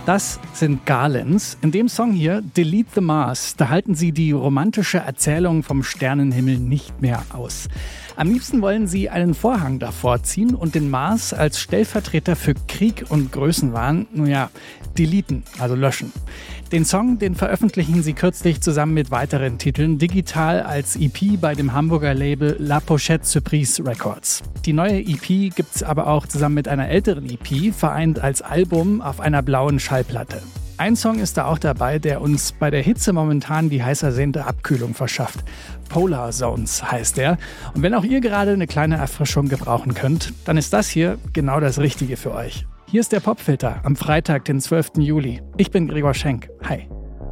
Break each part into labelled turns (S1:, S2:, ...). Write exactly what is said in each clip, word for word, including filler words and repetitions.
S1: Das sind Garlands. In dem Song hier, Delete the Mars, da halten sie die romantische Erzählung vom Sternenhimmel nicht mehr aus. Am liebsten wollen sie einen Vorhang davor ziehen und den Mars als Stellvertreter für Krieg und Größenwahn, nun ja, deleten, also löschen. Den Song, den veröffentlichen sie kürzlich zusammen mit weiteren Titeln digital als E P bei dem Hamburger Label La Pochette Surprise Records. Die neue E P gibt's aber auch zusammen mit einer älteren E P, vereint als Album auf einer blauen Schallplatte. Ein Song ist da auch dabei, der uns bei der Hitze momentan die heiß ersehnte Abkühlung verschafft. Polar Zones heißt er. Und wenn auch ihr gerade eine kleine Erfrischung gebrauchen könnt, dann ist das hier genau das Richtige für euch. Hier ist der Popfilter am Freitag, den zwölften Juli. Ich bin Gregor Schenk. Hi.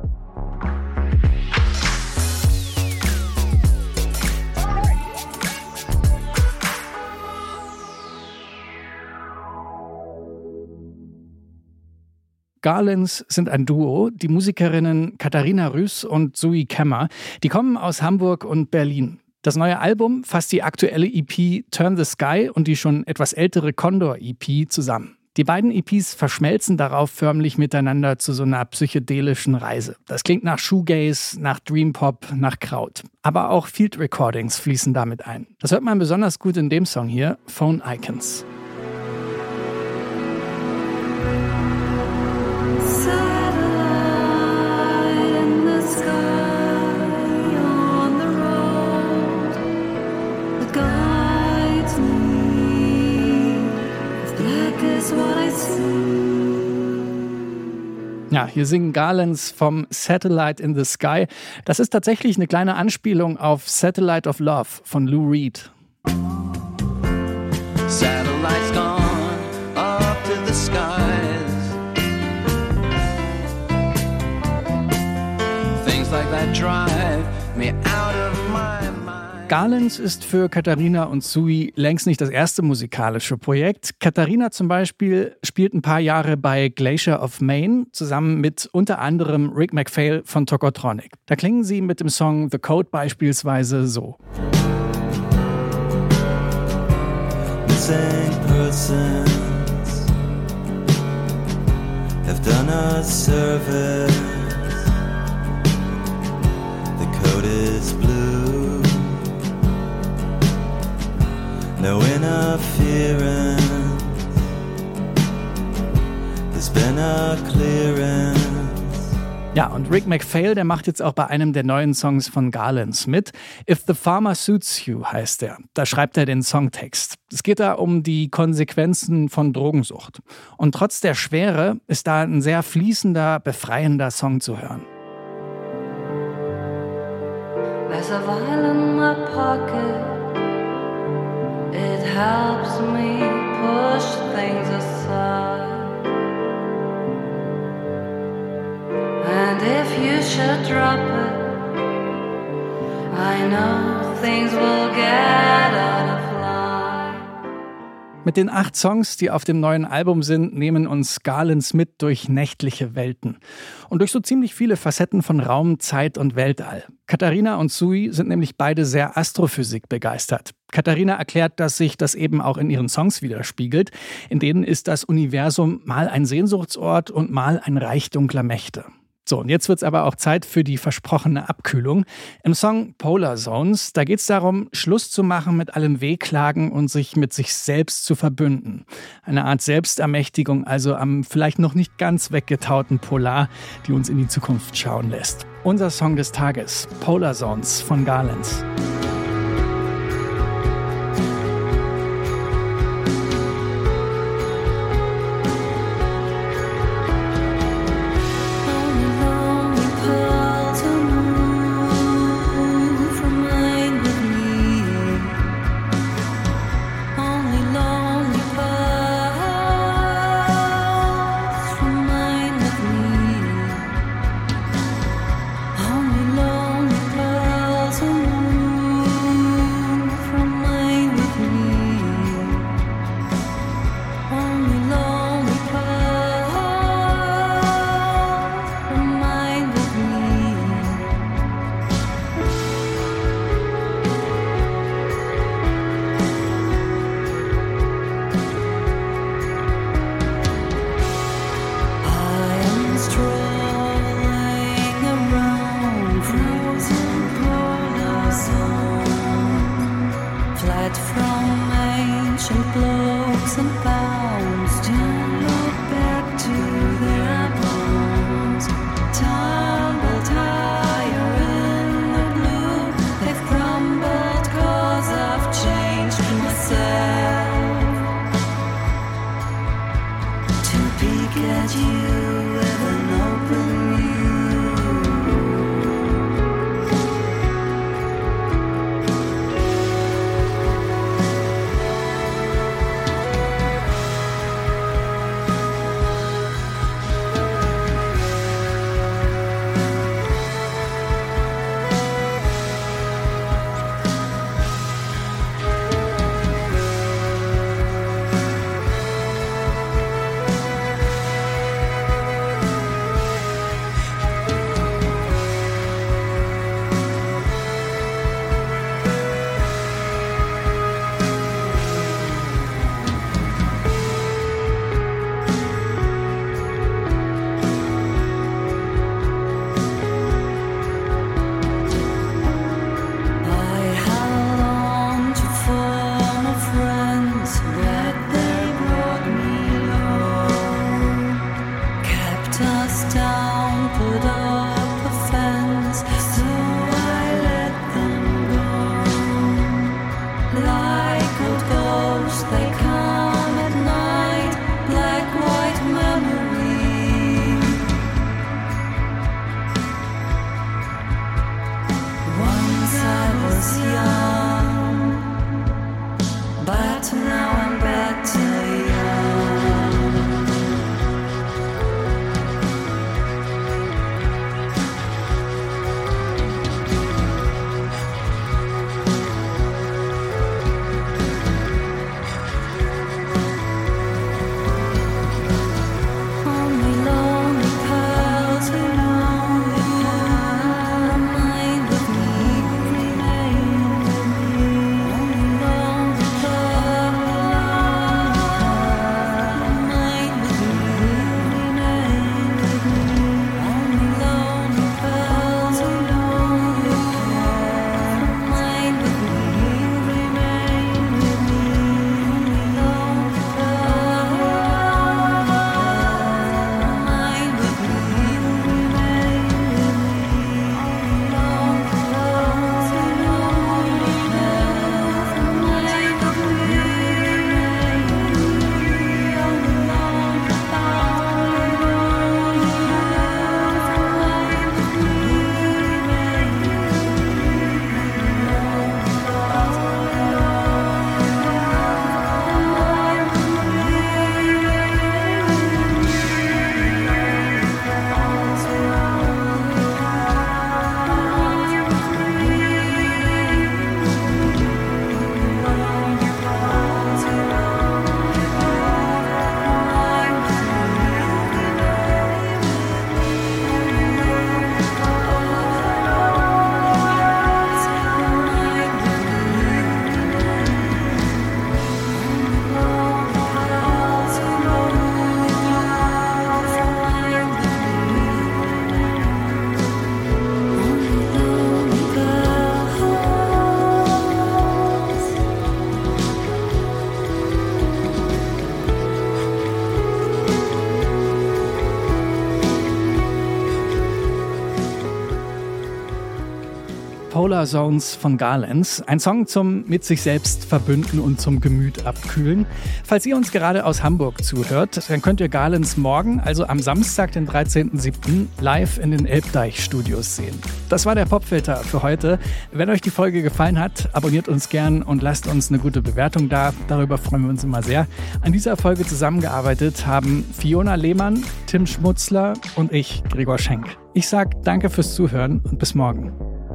S1: Garlands sind ein Duo, die Musikerinnen Katharina Rüß und Zoe Kemmer. Die kommen aus Hamburg und Berlin. Das neue Album fasst die aktuelle E P Turn the Sky und die schon etwas ältere Condor-E P zusammen. Die beiden E Ps verschmelzen darauf förmlich miteinander zu so einer psychedelischen Reise. Das klingt nach Shoegaze, nach Dreampop, nach Kraut. Aber auch Field Recordings fließen damit ein. Das hört man besonders gut in dem Song hier, Phone Icons. Ja, hier singen Garlands vom Satellite in the Sky. Das ist tatsächlich eine kleine Anspielung auf Satellite of Love von Lou Reed.
S2: Satellites gone up to the skies. Things like that drive me out of my mind.
S1: Garlands ist für Katharina und Zoe längst nicht das erste musikalische Projekt. Katharina zum Beispiel spielt ein paar Jahre bei Glacier of Maine zusammen mit unter anderem Rick MacPhail von Tokotronic. Da klingen sie mit dem Song The Code beispielsweise so.
S3: Missing persons have done us service. The code is blue. No interference. There's been a clearance.
S1: Ja, und Rick MacPhail, der macht jetzt auch bei einem der neuen Songs von Garlands mit. If the Farmer Suits You heißt er. Da schreibt er den Songtext. Es geht da um die Konsequenzen von Drogensucht. Und trotz der Schwere ist da ein sehr fließender, befreiender Song zu hören.
S4: There's a vial in my pocket. It helps me push things aside. And if you should drop it, I know things will get out of line.
S1: Mit den acht Songs, die auf dem neuen Album sind, nehmen uns Garlands mit durch nächtliche Welten. Und durch so ziemlich viele Facetten von Raum, Zeit und Weltall. Katharina und Zoe sind nämlich beide sehr Astrophysik begeistert. Katharina erklärt, dass sich das eben auch in ihren Songs widerspiegelt. In denen ist das Universum mal ein Sehnsuchtsort und mal ein Reich dunkler Mächte. So, und jetzt wird's aber auch Zeit für die versprochene Abkühlung. Im Song Polar Zones, da geht's darum, Schluss zu machen mit allem Wehklagen und sich mit sich selbst zu verbünden. Eine Art Selbstermächtigung, also am vielleicht noch nicht ganz weggetauten Polar, die uns in die Zukunft schauen lässt. Unser Song des Tages, Polar Zones von Garlands.
S4: Only lonely pearls and moon.
S1: Polar Zones von Garlands. Ein Song zum mit sich selbst verbünden und zum Gemüt abkühlen. Falls ihr uns gerade aus Hamburg zuhört, dann könnt ihr Garlands morgen, also am Samstag, den dreizehnten siebten live in den Elbdeich-Studios sehen. Das war der Popfilter für heute. Wenn euch die Folge gefallen hat, abonniert uns gern und lasst uns eine gute Bewertung da. Darüber freuen wir uns immer sehr. An dieser Folge zusammengearbeitet haben Fiona Lehmann, Tim Schmutzler und ich, Gregor Schenk. Ich sag danke fürs Zuhören und bis morgen.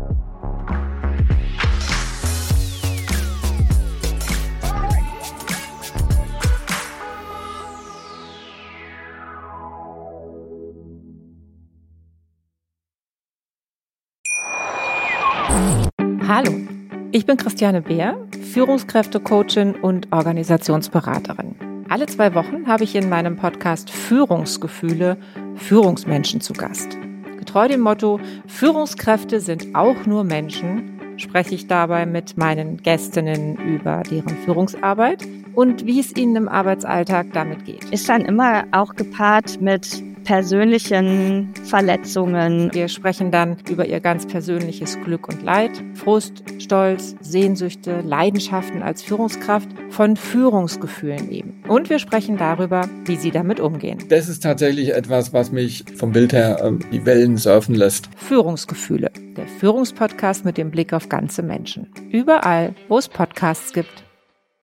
S5: Hallo, ich bin Christiane Beer, Führungskräftecoachin und Organisationsberaterin. Alle zwei Wochen habe ich in meinem Podcast Führungsgefühle Führungsmenschen zu Gast. Getreu dem Motto, Führungskräfte sind auch nur Menschen, spreche ich dabei mit meinen Gästinnen über deren Führungsarbeit und wie es ihnen im Arbeitsalltag damit geht.
S6: Ist dann immer auch gepaart mit persönlichen Verletzungen.
S5: Wir sprechen dann über ihr ganz persönliches Glück und Leid, Frust, Stolz, Sehnsüchte, Leidenschaften als Führungskraft, von Führungsgefühlen eben. Und wir sprechen darüber, wie sie damit umgehen.
S7: Das ist tatsächlich etwas, was mich vom Bild her äh, die Wellen surfen lässt.
S5: Führungsgefühle, der Führungspodcast mit dem Blick auf ganze Menschen. Überall, wo es Podcasts gibt.